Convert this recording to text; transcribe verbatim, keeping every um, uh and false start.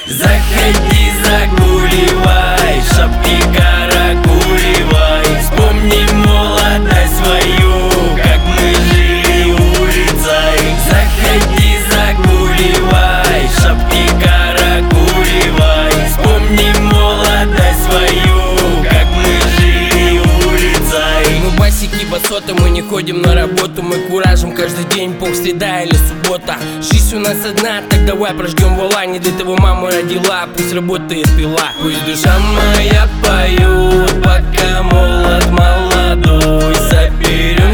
Заходи, загуливай, шапки каракуливай. Вспомни молодость свою, как мы жили улицей. Заходи, загуливай, шапки каракуливай. Вспомни молодость свою, как мы жили улицей. Мы басики, басоты, мы не ходим на работу. Мы куражим каждый день, бог среда или суббота. Жизнь у нас одна, так давай прожгем вола. Не для того маму родила, пусть работает пила. Пусть душа моя поет, пока молод молодой. Соберем